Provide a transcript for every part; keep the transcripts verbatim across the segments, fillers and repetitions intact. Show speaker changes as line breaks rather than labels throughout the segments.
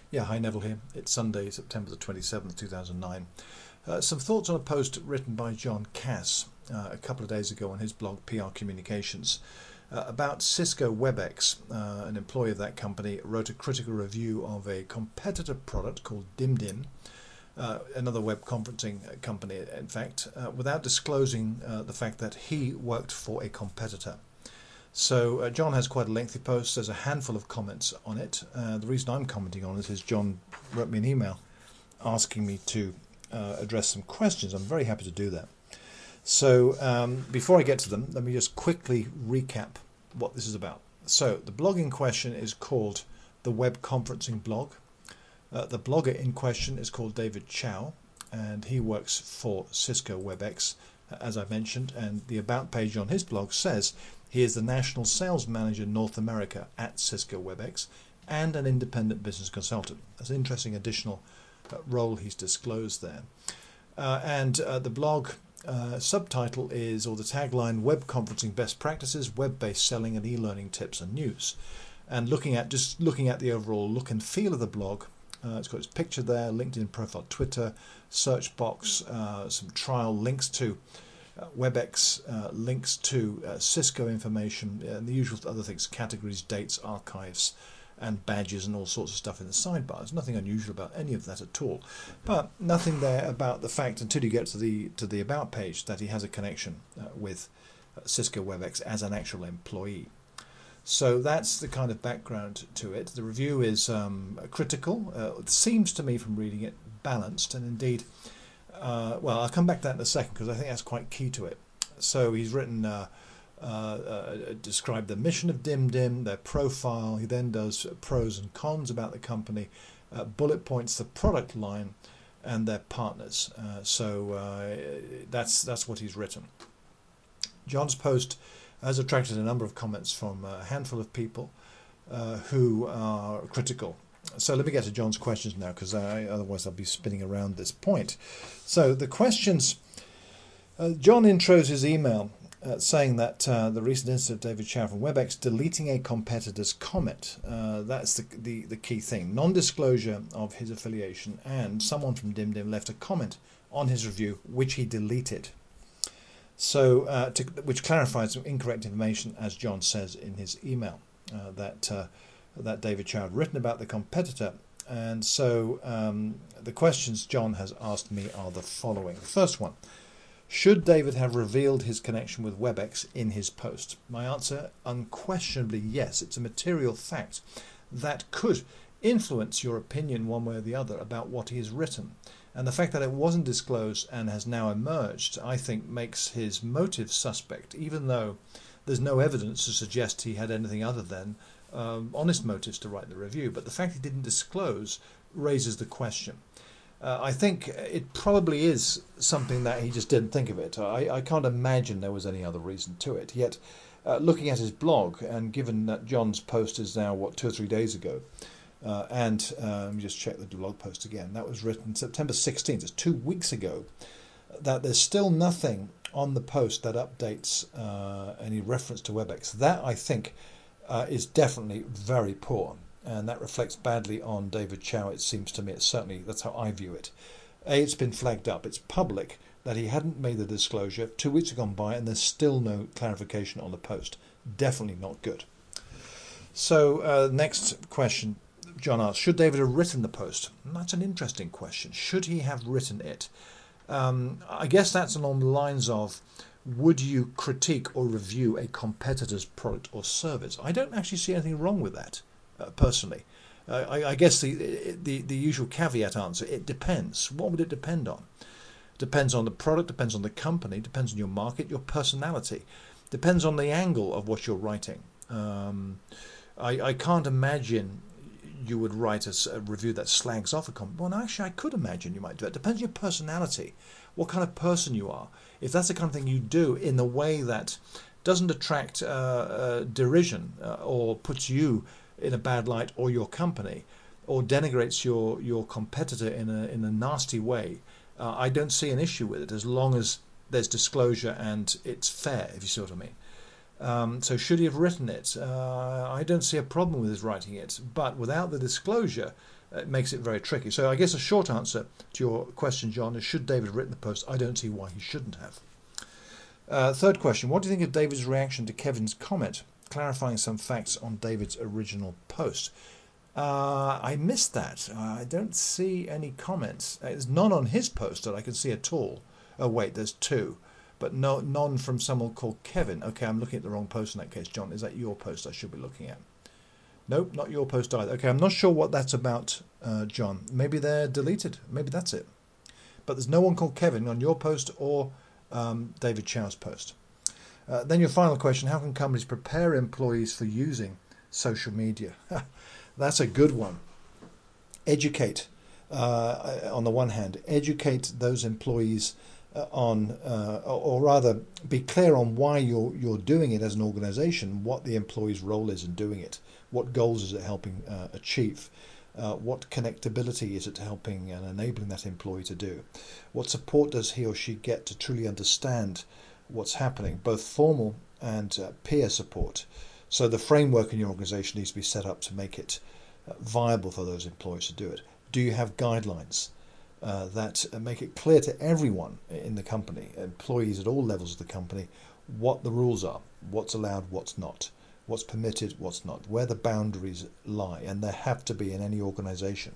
Yeah, hi Neville here. It's Sunday, September the twenty-seventh, two thousand nine. Uh, some thoughts on a post written by John Cass uh, a couple of days ago on his blog P R Communications uh, about Cisco WebEx. Uh, an employee of that company wrote a critical review of a competitor product called DimDim, uh, another web conferencing company, in fact, uh, without disclosing uh, the fact that he worked for a competitor. So uh, John has quite a lengthy post. There's a handful of comments on it. Uh, the reason I'm commenting on it is John wrote me an email asking me to uh, address some questions. I'm very happy to do that. So um, before I get to them, let me just quickly recap what this is about. So the blog in question is called the Web Conferencing Blog. Uh, the blogger in question is called David Chow, and he works for Cisco WebEx, as I mentioned, and the About page on his blog says he is the National Sales Manager North America at Cisco WebEx and an independent business consultant. That's an interesting additional uh, role he's disclosed there. Uh, and uh, the blog uh, subtitle is, or the tagline, Web Conferencing Best Practices, Web-Based Selling and E-Learning Tips and News. And looking at just looking at the overall look and feel of the blog, uh, it's got its picture there, LinkedIn profile, Twitter, search box, uh, some trial links to Uh, WebEx, uh, links to uh, Cisco information, uh, and the usual other things, categories, dates, archives, and badges, and all sorts of stuff in the sidebar. There's nothing unusual about any of that at all, but nothing there about the fact, until you get to the to the About page, that he has a connection uh, with uh, Cisco WebEx as an actual employee. So that's the kind of background to it. The review is um, critical. Uh, it seems to me, from reading it, balanced, and indeed, Uh, well, I'll come back to that in a second because I think that's quite key to it. So he's written, uh, uh, uh, described the mission of DimDim, their profile. He then does pros and cons about the company, uh, bullet points the product line, and their partners. Uh, so uh, that's that's what he's written. John's post has attracted a number of comments from a handful of people uh, who are critical. So let me get to John's questions now, because otherwise I'll be spinning around this point. So the questions, uh, John intros his email uh, saying that uh, the recent incident of David Chow from WebEx deleting a competitor's comment. Uh, that's the, the, the key thing. Non-disclosure of his affiliation, and someone from DimDim left a comment on his review, which he deleted. So, uh, to, which clarifies some incorrect information, as John says in his email, uh, that uh, that David Chow had written about the competitor. And so um, the questions John has asked me are the following. The first one: should David have revealed his connection with WebEx in his post? My answer, unquestionably yes. It's a material fact that could influence your opinion one way or the other about what he has written. And the fact that it wasn't disclosed and has now emerged, I think, makes his motive suspect, even though there's no evidence to suggest he had anything other than Um, honest motives to write the review. But the fact he didn't disclose raises the question. Uh, I think it probably is something that he just didn't think of it. I, I can't imagine there was any other reason to it. Yet, uh, looking at his blog, and given that John's post is now, what, two or three days ago, uh, and uh, let me just check the blog post again, that was written September sixteenth, it's two weeks ago, that there's still nothing on the post that updates uh, any reference to WebEx. That, I think, Uh, is definitely very poor, and that reflects badly on David Chow, it seems to me. It's certainly, that's how I view it. A, it's been flagged up, it's public, that he hadn't made the disclosure. Two weeks have gone by and there's still no clarification on the post. Definitely not good. So uh, next question John asked: should David have written the post? And that's an interesting question. Should he have written it? Um, I guess that's along the lines of, would you critique or review a competitor's product or service? I don't actually see anything wrong with that, uh, personally. Uh, I, I guess the, the the usual caveat answer, it depends. What would it depend on? Depends on the product, depends on the company, depends on your market, your personality. Depends on the angle of what you're writing. Um, I, I can't imagine you would write a, a review that slags off a company. Well, actually, I could imagine you might do it. Depends on your personality, what kind of person you are. If that's the kind of thing you do in the way that doesn't attract uh, uh, derision uh, or puts you in a bad light, or your company, or denigrates your your competitor in a in a nasty way, uh, I don't see an issue with it, as long as there's disclosure and it's fair, if you see what I mean. Um, so should he have written it? Uh, I don't see a problem with his writing it, but without the disclosure, it makes it very tricky. So I guess a short answer to your question, John, is should David have written the post? I don't see why he shouldn't have. Uh, third question, what do you think of David's reaction to Kevin's comment, clarifying some facts on David's original post? Uh, I missed that. Uh, I don't see any comments. There's none on his post that I can see at all. Oh, wait, there's two. But no, none from someone called Kevin. Okay, I'm looking at the wrong post in that case, John. Is that your post I should be looking at? Nope, not your post either. Okay, I'm not sure what that's about, uh, John. Maybe they're deleted. Maybe that's it. But there's no one called Kevin on your post or um, David Chow's post. Uh, then your final question, how can companies prepare employees for using social media? That's a good one. Educate, uh, on the one hand, educate those employees uh, on, uh, or rather be clear on why you're, you're doing it as an organization, what the employee's role is in doing it, what goals is it helping uh, achieve, uh, what connectability is it helping and enabling that employee to do, what support does he or she get to truly understand what's happening, both formal and uh, peer support. So the framework in your organization needs to be set up to make it uh, viable for those employees to do it. Do you have guidelines uh, that uh, make it clear to everyone in the company, employees at all levels of the company, what the rules are, what's allowed, what's not, what's permitted, what's not, where the boundaries lie, and there have to be in any organization.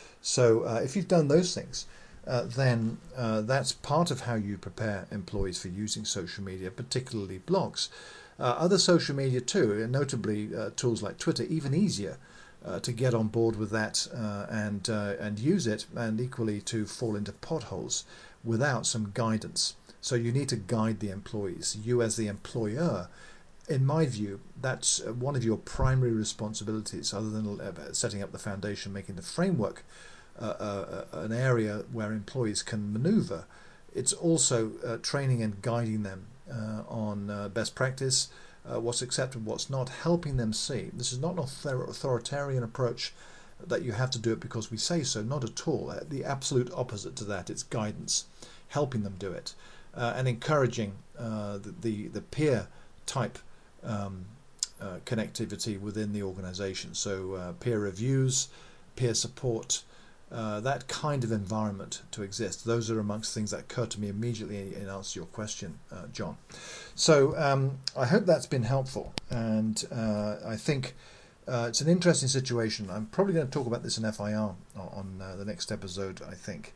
So uh, if you've done those things, uh, then uh, that's part of how you prepare employees for using social media, particularly blogs. Uh, other social media too, notably uh, tools like Twitter, even easier uh, to get on board with that uh, and uh, and use it, and equally to fall into potholes without some guidance. So you need to guide the employees. You as the employer, in my view, that's one of your primary responsibilities, other than setting up the foundation, making the framework uh, uh, an area where employees can maneuver. It's also uh, training and guiding them Uh, on uh, best practice, uh, what's accepted, what's not, helping them see. This is not an author authoritarian approach that you have to do it because we say so, not at all. The absolute opposite to that, it's guidance, helping them do it, uh, and encouraging uh, the, the, the peer type um, uh, connectivity within the organization. So uh, peer reviews, peer support, Uh, that kind of environment to exist. Those are amongst things that occur to me immediately in answer to your question, uh, John. So um, I hope that's been helpful, and uh, I think uh, it's an interesting situation. I'm probably going to talk about this in F I R on uh, the next episode, I think.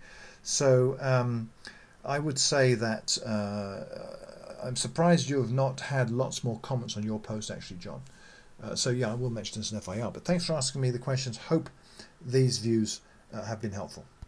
So um, I would say that uh, I'm surprised you have not had lots more comments on your post, actually, John. Uh, so yeah, I will mention this in F I R, but thanks for asking me the questions. Hope these views Uh, have been helpful.